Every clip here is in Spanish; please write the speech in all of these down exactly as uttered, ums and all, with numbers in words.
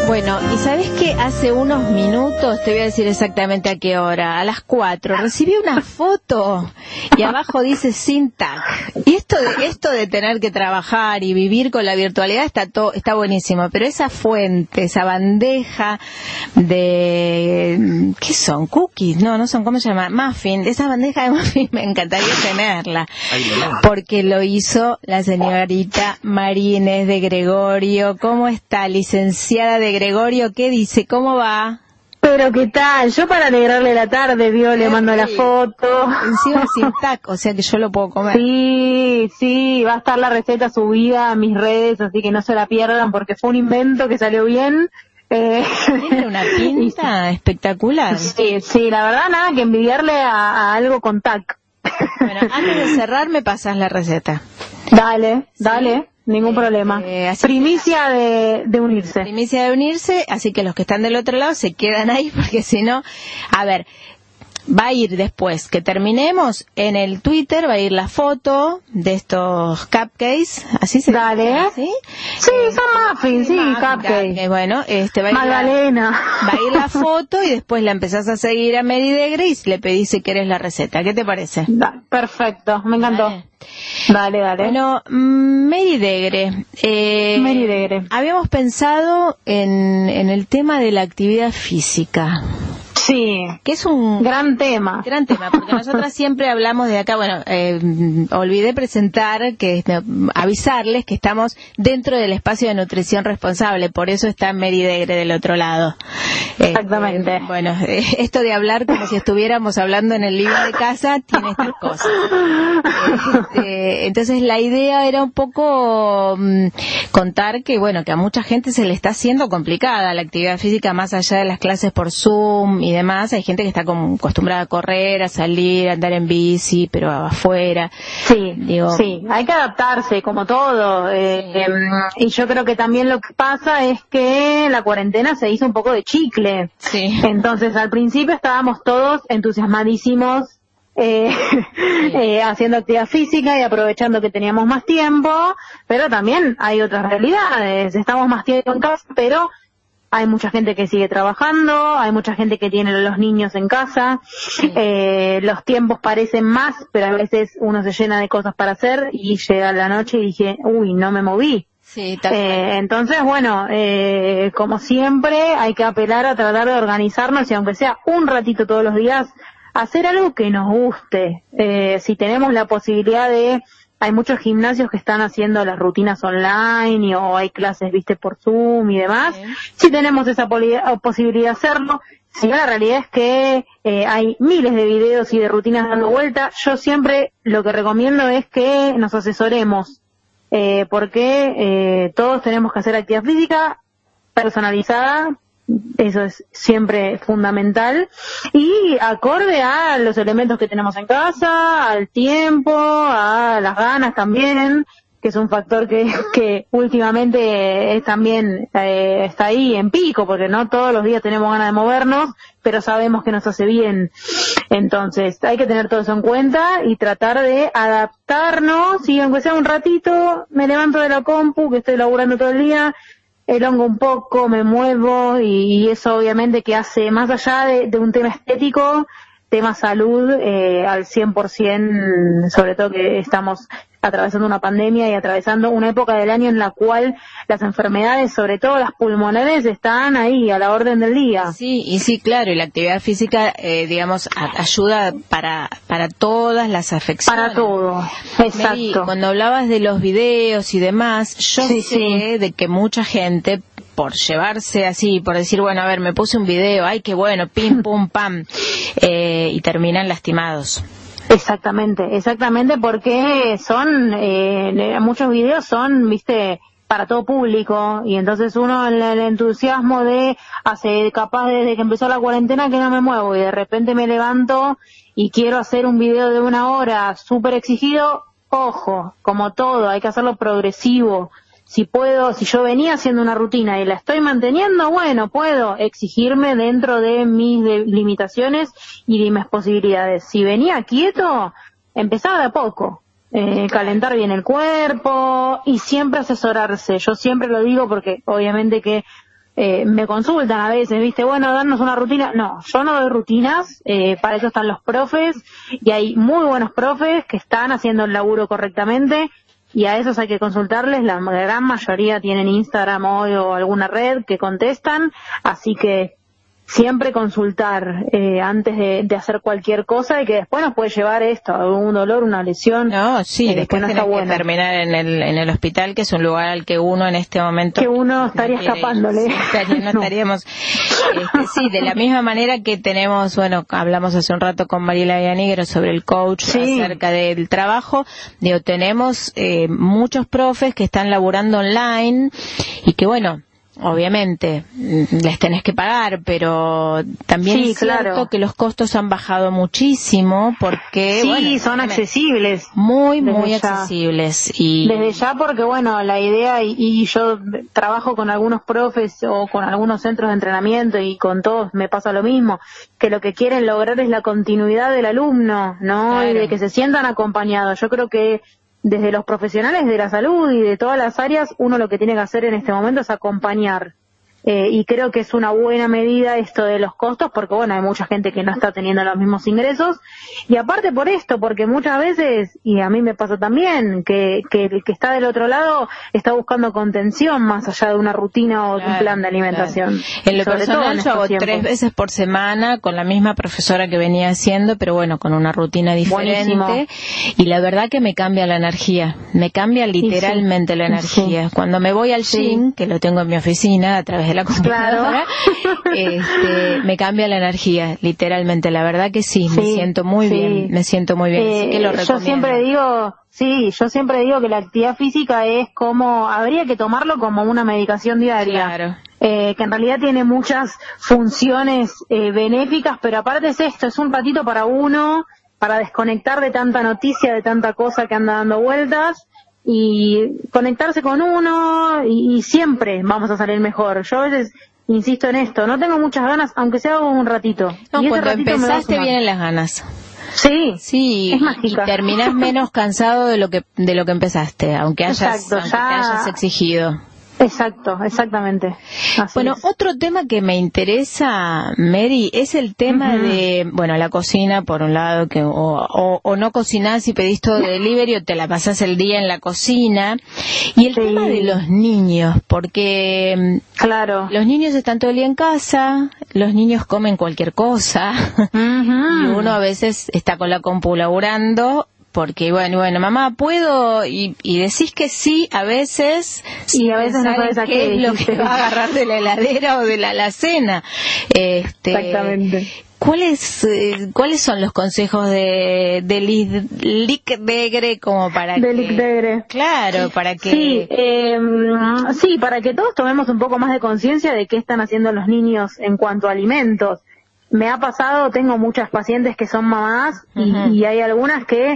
Bueno, y sabes que hace unos minutos, te voy a decir exactamente a qué hora, a las cuatro, recibí una foto y abajo dice sin tag. Y esto de, esto de tener que trabajar y vivir con la virtualidad está to, está buenísimo, pero esa fuente, esa bandeja de, ¿qué son? Cookies, no, no son, ¿cómo se llama? Muffin, esa bandeja de muffin me encantaría tenerla, porque lo hizo la señorita María Inés de Gregorio. ¿Cómo está, licenciada de Gregorio? ¿Qué dice? ¿Cómo va? Pero ¿qué tal? Yo para alegrarle la tarde, vio, le mando la foto. Encima sin tac, o sea que yo lo puedo comer. Sí, sí, va a estar la receta subida a mis redes, así que no se la pierdan porque fue un invento que salió bien. Eh, Tiene una pinta espectacular. Sí, sí, la verdad nada que envidiarle a, a algo con tac. Bueno, antes de cerrar me pasas la receta. Dale, dale. ¿Sí? Ningún eh, problema. Eh, primicia de, de unirse. Primicia de unirse, así que los que están del otro lado se quedan ahí, porque si no, a ver, va a ir después que terminemos en el Twitter, va a ir la foto de estos cupcakes, así se Dale. llama, ¿sí? Sí, eh, son muffins, sí, sí cupcakes. Eh, bueno, este va a ir Magdalena. La, va a ir la foto y después la empezás a seguir a Mary Degre y le pedís si querés la receta. ¿Qué te parece? Da, perfecto, me encantó. Dale. Dale, dale. Bueno, Mary Degre, eh, Mary Degre. habíamos pensado en, en el tema de la actividad física. Sí, que es un gran tema. Gran tema, porque nosotras siempre hablamos de acá, bueno, eh, olvidé presentar, que avisarles que estamos dentro del espacio de nutrición responsable, por eso está Mary Degre del otro lado. Exactamente. Eh, bueno, eh, esto de hablar como si estuviéramos hablando en el living de casa tiene estas cosas. Este, entonces la idea era un poco um, contar que, bueno, que a mucha gente se le está haciendo complicada la actividad física más allá de las clases por Zoom y demás. Hay gente que está como acostumbrada a correr, a salir, a andar en bici, pero afuera. Sí, Digo, sí, hay que adaptarse como todo. Eh, sí. eh, y yo creo que también lo que pasa es que la cuarentena se hizo un poco de chicle. Sí. Entonces al principio estábamos todos entusiasmadísimos eh, sí. eh, haciendo actividad física y aprovechando que teníamos más tiempo, pero también hay otras realidades. Estamos más tiempo en casa, pero hay mucha gente que sigue trabajando, hay mucha gente que tiene los niños en casa, sí. eh, los tiempos parecen más, pero a veces uno se llena de cosas para hacer y llega la noche y dije, uy, no me moví. Sí, eh, entonces, bueno, eh, como siempre, hay que apelar a tratar de organizarnos y aunque sea un ratito todos los días, hacer algo que nos guste. Eh, si tenemos la posibilidad de... Hay muchos gimnasios que están haciendo las rutinas online y, o hay clases, viste, por Zoom y demás. Sí. Si tenemos esa posibilidad de hacerlo, si no, la realidad es que eh, hay miles de videos y de rutinas dando vuelta. Yo siempre lo que recomiendo es que nos asesoremos, eh, porque eh, todos tenemos que hacer actividad física personalizada. Eso es siempre fundamental y acorde a los elementos que tenemos en casa, al tiempo, a las ganas también, que es un factor que, que últimamente es también eh, está ahí en pico, porque no todos los días tenemos ganas de movernos, pero sabemos que nos hace bien. Entonces hay que tener todo eso en cuenta y tratar de adaptarnos, y aunque sea un ratito, me levanto de la compu, que estoy laburando todo el día, elongo un poco, me muevo y, y eso obviamente que hace, más allá de, de un tema estético, tema salud eh, al cien por ciento, sobre todo que estamos atravesando una pandemia y atravesando una época del año en la cual las enfermedades, sobre todo las pulmonares, están ahí a la orden del día. Sí, y sí, claro, y la actividad física, eh, digamos, a, ayuda para para todas las afecciones. Para todo, exacto. Mary, cuando hablabas de los videos y demás, yo sí, sé sí. de que mucha gente, por llevarse así, por decir, bueno, a ver, me puse un video, ay, qué bueno, pim, pum, pam, eh, y terminan lastimados. Exactamente, exactamente, porque son, eh, muchos videos son, viste, para todo público, y entonces uno en el entusiasmo de, hace capaz desde que empezó la cuarentena que no me muevo, y de repente me levanto y quiero hacer un video de una hora súper exigido, ojo, como todo, hay que hacerlo progresivo. Si puedo, si yo venía haciendo una rutina y la estoy manteniendo, bueno, puedo exigirme dentro de mis de limitaciones y de mis posibilidades. Si venía quieto, empezaba de a poco, eh, calentar bien el cuerpo y siempre asesorarse. Yo siempre lo digo porque obviamente que eh, me consultan a veces, ¿viste? Bueno, darnos una rutina. No, yo no doy rutinas, eh, para eso están los profes, y hay muy buenos profes que están haciendo el laburo correctamente, y a esos hay que consultarles. La gran mayoría tienen Instagram hoy o alguna red que contestan, así que siempre consultar eh, antes de, de hacer cualquier cosa, y que después nos puede llevar esto, algún dolor, una lesión. No, sí, eh, después que no tenés está que bueno. terminar en el, en el hospital, que es un lugar al que uno en este momento... Que uno estaría no escapándole. Ir. Estaría, no, no estaríamos... Este, sí, de la misma manera que tenemos, bueno, hablamos hace un rato con Mariela Villanegro sobre el coach, sí, acerca del trabajo, digo, tenemos eh, muchos profes que están laburando online y que, bueno, obviamente les tenés que pagar, pero también sí, es cierto, claro, que los costos han bajado muchísimo porque sí, bueno, son accesibles, muy muy ya. accesibles y desde ya, porque bueno, la idea, y, y yo trabajo con algunos profes o con algunos centros de entrenamiento, y con todos me pasa lo mismo, que lo que quieren lograr es la continuidad del alumno, ¿no? Claro. Y de que se sientan acompañados. Yo creo que desde los profesionales de la salud y de todas las áreas, uno lo que tiene que hacer en este momento es acompañar. Eh, y creo que es una buena medida esto de los costos, porque bueno, hay mucha gente que no está teniendo los mismos ingresos, y aparte por esto, porque muchas veces, y a mí me pasa también, que, que el que está del otro lado está buscando contención más allá de una rutina o de claro, un plan de alimentación. Claro. En lo personal yo hago tiempos. tres veces por semana con la misma profesora que venía haciendo, pero bueno, con una rutina diferente. Buenísimo. Y la verdad que me cambia la energía, me cambia literalmente sí. la energía. Sí. Cuando me voy al gym, sí. que lo tengo en mi oficina a través de la computadora, claro. este, me cambia la energía, literalmente, la verdad que sí, sí me siento muy sí. bien, me siento muy bien, eh, así que lo recomiendo. Yo siempre digo, sí, yo siempre digo que la actividad física es como, habría que tomarlo como una medicación diaria. Claro. Eh, que en realidad tiene muchas funciones eh, benéficas, pero aparte es esto, es un ratito para uno, para desconectar de tanta noticia, de tanta cosa que anda dando vueltas, y conectarse con uno, y, y siempre vamos a salir mejor. Yo a veces insisto en esto, no tengo muchas ganas, aunque sea un ratito. No, y cuando empezaste vienen las ganas. Sí, sí, es mágica. Y terminás menos cansado de lo que de lo que empezaste, aunque hayas, Exacto, aunque ya... te hayas exigido. Exacto, exactamente. Así bueno, es. Otro tema que me interesa, Mary, es el tema uh-huh. de, bueno, la cocina, por un lado, que o, o, o no cocinás y pedís todo de delivery o te la pasás el día en la cocina. Y el sí. tema de los niños, porque claro, los niños están todo el día en casa, los niños comen cualquier cosa, uh-huh. y uno a veces está con la compu laburando, porque bueno, bueno, mamá, ¿puedo? Y, y decís que sí a veces, y a veces no sabes a qué, qué es lo que va a agarrar de la heladera o de la alacena. Este, exactamente. ¿Cuáles eh, cuáles son los consejos de de Lic Degre como para de que Lic Degre. Claro, para que sí, eh, sí, para que todos tomemos un poco más de conciencia de qué están haciendo los niños en cuanto a alimentos. Me ha pasado, tengo muchas pacientes que son mamás, uh-huh. y, y hay algunas que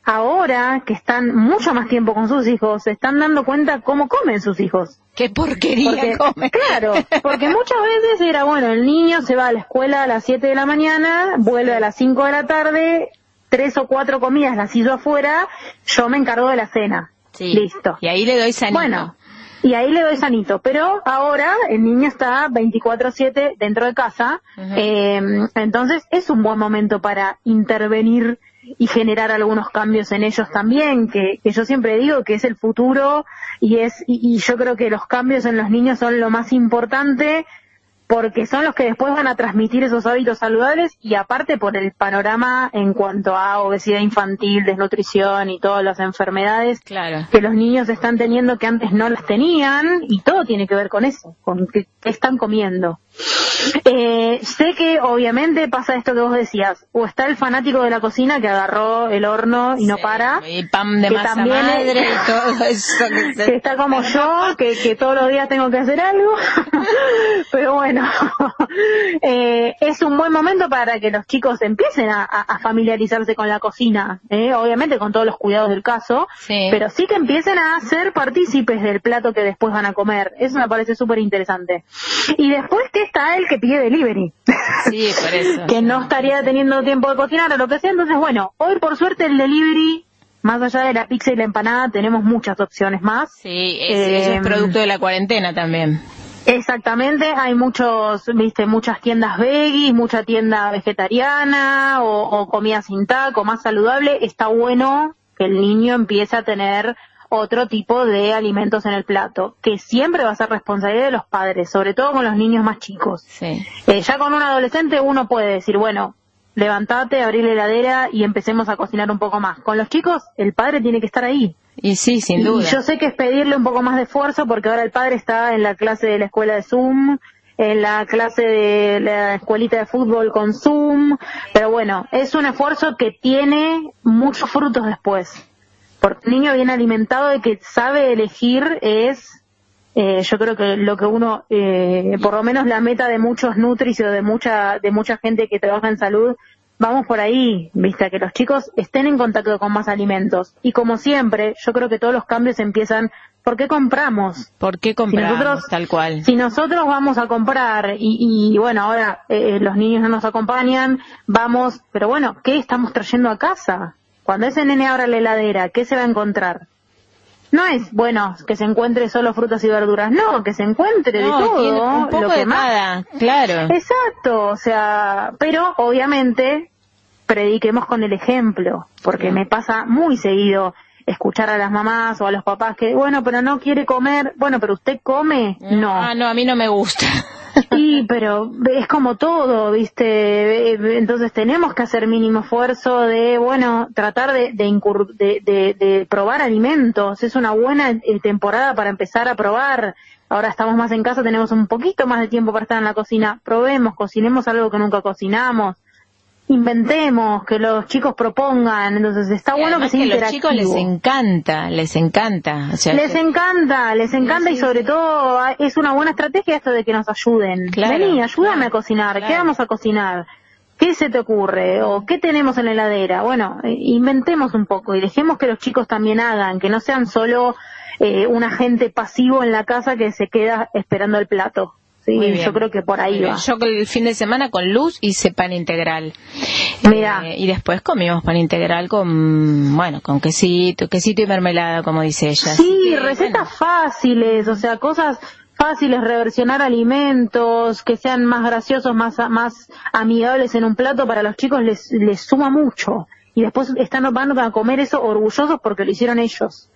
ahora que están mucho más tiempo con sus hijos, se están dando cuenta cómo comen sus hijos. ¡Qué porquería porque, comen! Claro, porque muchas veces era, bueno, el niño se va a la escuela a las siete de la mañana, vuelve a las cinco de la tarde, tres o cuatro comidas las hizo afuera, yo me encargo de la cena. Sí. Listo. Y ahí le doy sanito. Bueno, y ahí le doy sanito, pero ahora el niño está veinticuatro siete dentro de casa, uh-huh. eh, entonces es un buen momento para intervenir y generar algunos cambios en ellos también, que, que yo siempre digo que es el futuro, y es y, y yo creo que los cambios en los niños son lo más importante, porque son los que después van a transmitir esos hábitos saludables, y aparte por el panorama en cuanto a obesidad infantil, desnutrición y todas las enfermedades claro. que los niños están teniendo que antes no las tenían, y todo tiene que ver con eso, con qué, qué están comiendo. Eh, sé que obviamente pasa esto que vos decías, o está el fanático de la cocina que agarró el horno y sí, no para, y pan de masa madre es, y todo eso que, se... que está como yo, que, que todos los días tengo que hacer algo, pero bueno, eh, es un buen momento para que los chicos empiecen a, a familiarizarse con la cocina, eh, obviamente con todos los cuidados del caso, sí. pero sí que empiecen a ser partícipes del plato que después van a comer. Eso me parece súper interesante. Y después que está el que pide delivery, sí, por eso, que sí. no estaría teniendo tiempo de cocinar o lo que sea. Entonces, bueno, hoy por suerte el delivery, más allá de la pizza y la empanada, tenemos muchas opciones más. Sí, es, eh, eso es producto de la cuarentena también. Exactamente, hay muchos, viste, muchas tiendas veggies, mucha tienda vegetariana o, o comida sin taco, más saludable. Está bueno que el niño empiece a tener otro tipo de alimentos en el plato, que siempre va a ser responsabilidad de los padres, sobre todo con los niños más chicos. Sí. Eh, ya con un adolescente uno puede decir, bueno, levantate, abrí la heladera y empecemos a cocinar un poco más. Con los chicos, el padre tiene que estar ahí. Y sí, sin duda. Y yo sé que es pedirle un poco más de esfuerzo porque ahora el padre está en la clase de la escuela de Zoom, en la clase de la escuelita de fútbol con Zoom, pero bueno, es un esfuerzo que tiene muchos frutos después. Porque el niño bien alimentado y que sabe elegir es, eh, yo creo que lo que uno, eh, por lo menos la meta de muchos nutris o de mucha, de mucha gente que trabaja en salud, vamos por ahí, viste, que los chicos estén en contacto con más alimentos. Y como siempre, yo creo que todos los cambios empiezan, ¿por qué compramos? ¿Por qué compramos? Si nosotros, tal cual. Si nosotros vamos a comprar y, y bueno, ahora eh, los niños no nos acompañan, vamos, pero bueno, ¿qué estamos trayendo a casa? Cuando ese nene abra la heladera, ¿qué se va a encontrar? No es, bueno, que se encuentre solo frutas y verduras, no, que se encuentre no, de todo, tiene un poco lo que de más. Nada, claro. Exacto, o sea, pero obviamente prediquemos con el ejemplo, porque sí. Me pasa muy seguido escuchar a las mamás o a los papás que, bueno, pero no quiere comer, bueno, pero usted come, no. Ah, no, a mí no me gusta. Sí, pero es como todo, ¿viste? Entonces tenemos que hacer mínimo esfuerzo de, bueno, tratar de, de, incur- de, de, de probar alimentos. Es una buena eh, temporada para empezar a probar. Ahora estamos más en casa, tenemos un poquito más de tiempo para estar en la cocina. Probemos, cocinemos algo que nunca cocinamos. Inventemos, que los chicos propongan, entonces está y bueno que sea interactivo. A los chicos les encanta, les encanta. O sea, les que... encanta, les encanta sí, sí, y sobre sí. todo es una buena estrategia esto de que nos ayuden. Claro, Vení, ayúdame claro, a cocinar, claro. ¿Qué vamos a cocinar? ¿Qué se te ocurre? ¿O qué tenemos en la heladera? Bueno, inventemos un poco y dejemos que los chicos también hagan, que no sean solo eh, un agente pasivo en la casa que se queda esperando el plato. Sí, yo creo que por ahí va. Yo el fin de semana con Luz hice pan integral. Mira. Eh, y después comimos pan integral con, bueno, con quesito, quesito y mermelada, como dice ella. Sí, que, recetas bueno. fáciles, o sea, cosas fáciles, reversionar alimentos, que sean más graciosos, más más amigables en un plato, para los chicos les, les suma mucho. Y después están van a comer eso orgullosos porque lo hicieron ellos.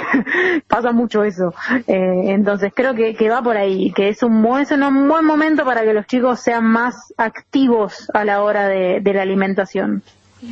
Pasa mucho eso. Eh, entonces creo que, que va por ahí, que es un, buen, es un buen momento para que los chicos sean más activos a la hora de, de la alimentación.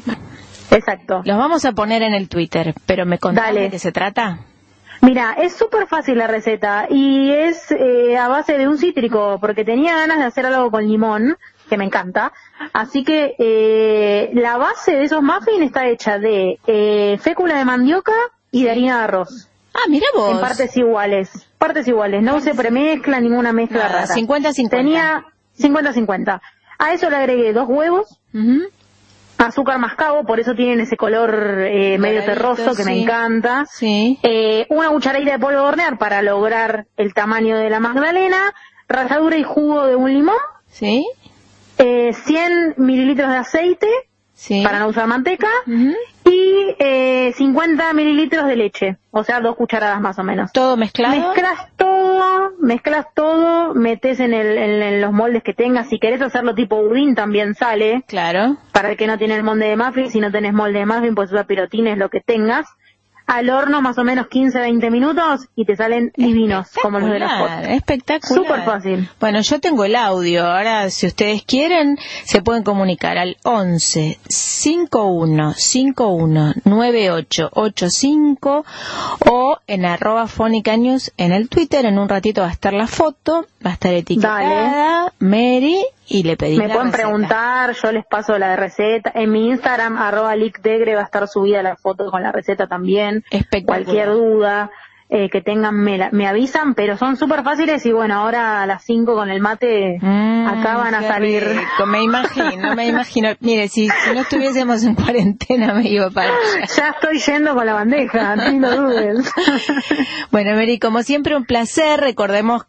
Exacto. Los vamos a poner en el Twitter, pero ¿me contás de qué se trata? Mira, es súper fácil la receta y es eh, a base de un cítrico, porque tenía ganas de hacer algo con limón, que me encanta. Así que eh, la base de esos muffins está hecha de eh, fécula de mandioca y de harina de arroz. Ah, mira vos. En partes iguales, partes iguales, no se premezcla ninguna mezcla Nada, rara. cincuenta cincuenta. Tenía cincuenta cincuenta. A eso le agregué dos huevos, uh-huh. azúcar mascabo, por eso tienen ese color eh, medio terroso que sí. me encanta. Sí. Eh, una cucharadita de polvo de hornear para lograr el tamaño de la magdalena, ralladura y jugo de un limón. Sí. Eh, cien mililitros de aceite, sí. para no usar manteca, uh-huh. y eh, cincuenta mililitros de leche, o sea, dos cucharadas más o menos. ¿Todo mezclado? Mezclas todo, mezclas todo, metes en, el, en, en los moldes que tengas. Si querés hacerlo tipo budín también sale. Claro. Para el que no tiene el molde de muffin, si no tenés molde de muffin, pues usar pirotines, lo que tengas. Al horno más o menos quince a veinte minutos y te salen divinos como los de la foto. Espectacular. Súper fácil. Bueno, yo tengo el audio. Ahora, si ustedes quieren, se pueden comunicar al once cincuenta y uno cincuenta y uno noventa y ocho ochenta y cinco o en arroba Fónica News en el Twitter. En un ratito va a estar la foto, va a estar etiquetada Dale. Mary y le pedí Me la pueden receta. preguntar, yo les paso la receta. En mi Instagram, arroba licdegre, va a estar subida la foto con la receta también. Cualquier duda eh, que tengan me, la, me avisan, pero son súper fáciles y bueno, ahora a las cinco con el mate mm, acá van a salir. Rico. Me imagino, me imagino. Mire, si, si no estuviésemos en cuarentena me iba para allá. Ya estoy yendo con la bandeja, ni lo dudes. Bueno, Mary, como siempre un placer. Recordemos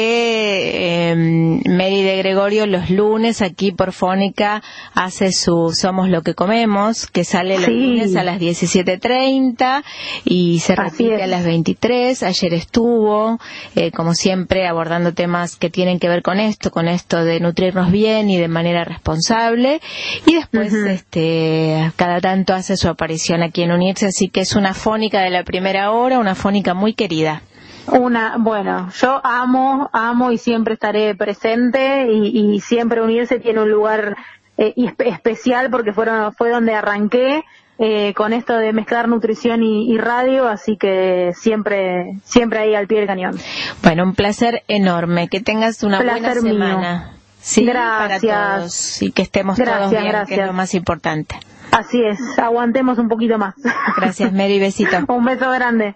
que eh, Mary de Gregorio los lunes aquí por Fónica hace su Somos lo que comemos, que sale los sí. lunes a las diecisiete treinta y se repite a las veintitrés. tres, ayer estuvo, eh, como siempre, abordando temas que tienen que ver con esto, con esto de nutrirnos bien y de manera responsable, y después, uh-huh. este, cada tanto hace su aparición aquí en Unirse, así que es una fónica de la primera hora, una fónica muy querida. Una, bueno, yo amo, amo y siempre estaré presente, y, y siempre Unirse tiene un lugar eh, especial porque fueron, fue donde arranqué eh, con esto de mezclar nutrición y, y radio, así que siempre, siempre ahí al pie del cañón. Bueno, un placer enorme, que tengas una placer buena semana. Mío. Sí, gracias. Para todos, y que estemos gracias, todos bien, gracias. que es lo más importante. Así es, aguantemos un poquito más. Gracias, Mary, besito. Un beso grande.